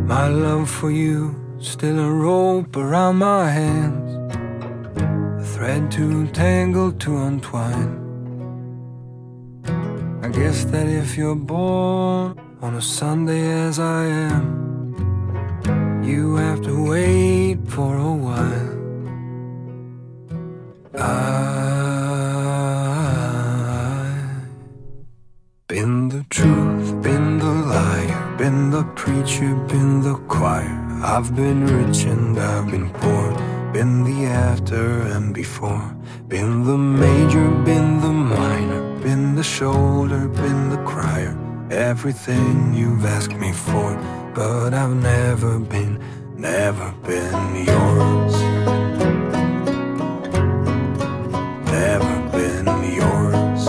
My love for you, still a rope around my hands, a thread too tangled to untwine. I guess that if you're born on a Sunday as I am, you have to wait for a while. I've been the truth, been the liar, been the preacher, been the choir. I've been rich and I've been poor, been the after and before, been the major, been the minor, been the shoulder, been the crier. Everything you've asked me for, but I've never been yours. Never been yours.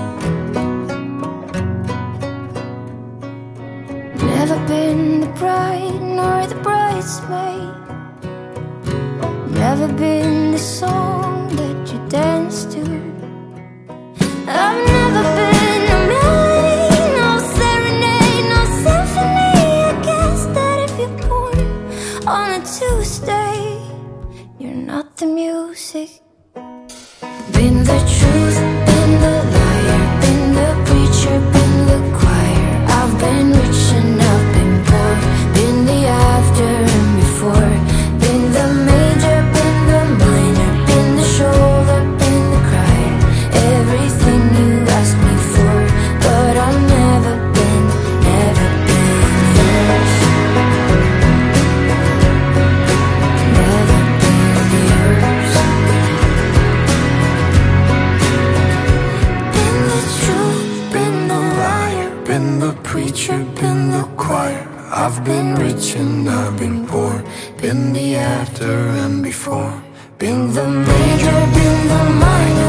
Never been the bride nor the bridesmaid, never been the song that you dance to. I've never been a melody, no serenade, no symphony. I guess that if you're born on a Tuesday, you're not the music. Been the truth, been the liar, been the preacher, been the choir. I've been rich and I've been poor, been the after and before, been the major, been the minor, been the shoulder, been the crier. Everything you asked me for, but I've never been yours. Never been yours. Been the truth, been the liar, Been the preacher, been the choir. I've been rich and I've been poor, been the after and before, been the major, been the minor,